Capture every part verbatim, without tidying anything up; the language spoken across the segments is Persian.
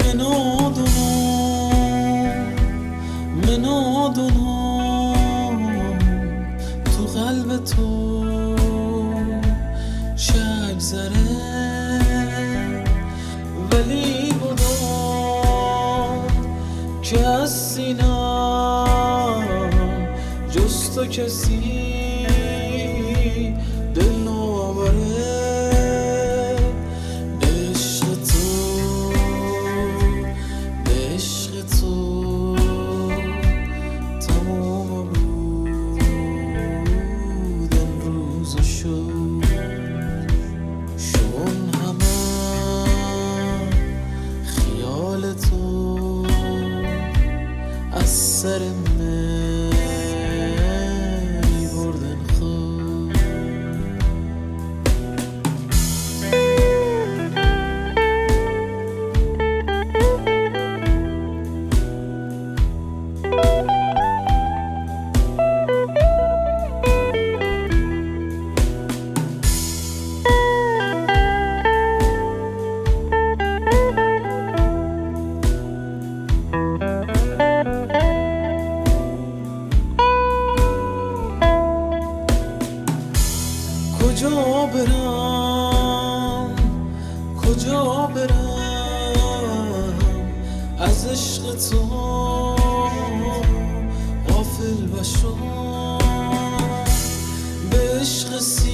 منادونم منادونم تو قلب تو چه زره ولی بودم که از سینم جز تو کسی دل نابره سر من بردن خود کجا برم کجا برم از عشق تو غافل بشم به عشق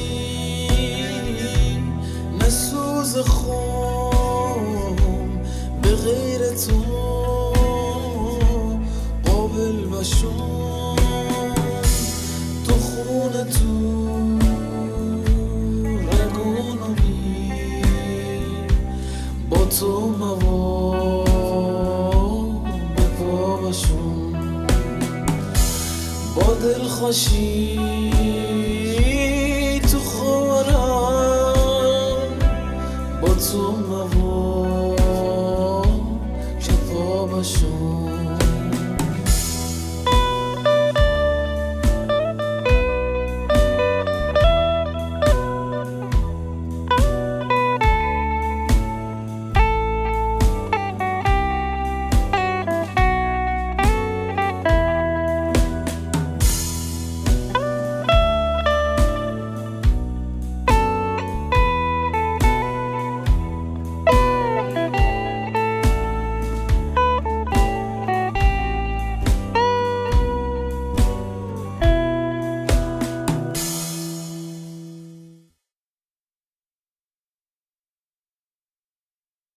سیم نسوز خم به غیر تو قابل بشم تو خون تو تو موام به پا بشم با دلخوشی تو خورم با تو